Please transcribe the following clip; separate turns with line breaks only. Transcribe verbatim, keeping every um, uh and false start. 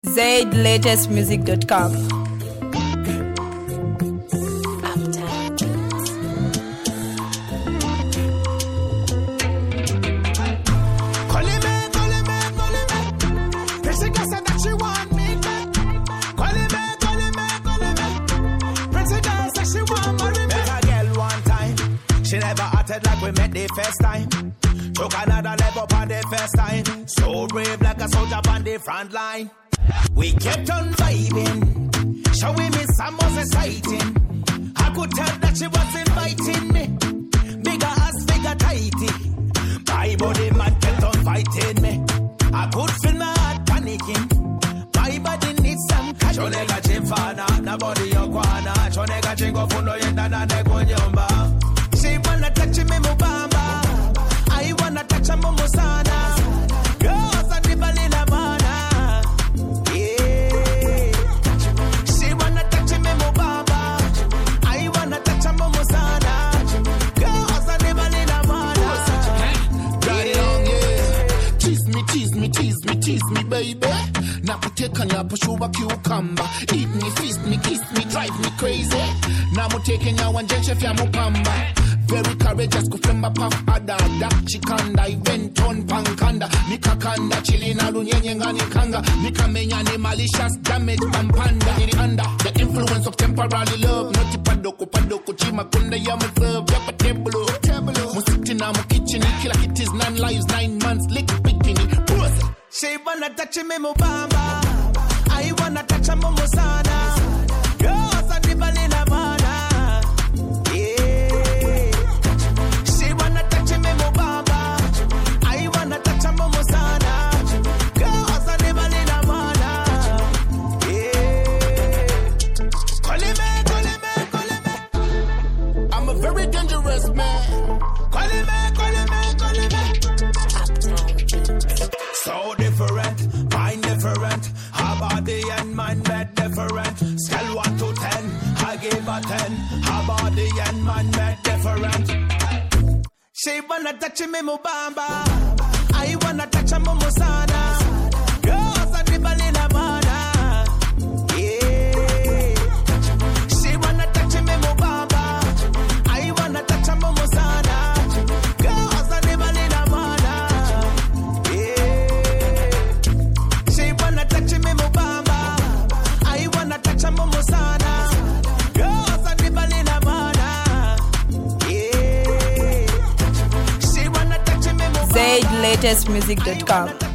zaid latest music dot com.
Like we met the first time. Took another level on the first time. So brave like a soldier on the front line. We kept on vibing, showing me some was exciting. I could tell that she was inviting me. Bigger ass, bigger tighty. My body man kept on fighting me. I could feel my heart panicking. My body needs some cash. Chonega chimfana, na body yokwana. Chonega chingo funo yenda na nego nyomba. She wanna touch me mubamba, I wanna touch her mumusana. Girls are the balina mana, yeah. She wanna touch me mubamba, I wanna touch her mumusana. Girls are the balina mana.
Got it on, yeah. Tease me, tease me, tease me, tease me, baby. Now take on your push over cucumber. Eat me, feast me, kiss me, drive me crazy. Now I'm taking your one jet chef ya mupamba. Very courageous, go from my puff adada. Chikanda, event on pankanda. Nika kanda, chilina, lunyenye ngani kanga. Nika menyane malicious, damage, pampanda. Iri under the influence of temporary love. Noti padoko, padoko, chima kunda ya mserve. Yapa teblo, teblo. Musiti na mukichini, kila it is nine lives, nine months, lick bikini. Pussy.
She wanna touch me mubamba, I wanna touch her mumusana. Girls are the balina mana. So different, mind different. Her body and mind made different. Scale one to ten, I gave her ten. Her body and mind made different. She wanna touch me mubamba, I wanna touch her mumusana. Girls are the balina mana, yeah. She wanna touch me mubamba, I wanna touch her mumusana. Girls are the balina mana. Touch me mubamba, I wanna touch her mumusana. Girls are the balina mana, yeah. She wanna touch me mubamba.
zaid latest music dot com.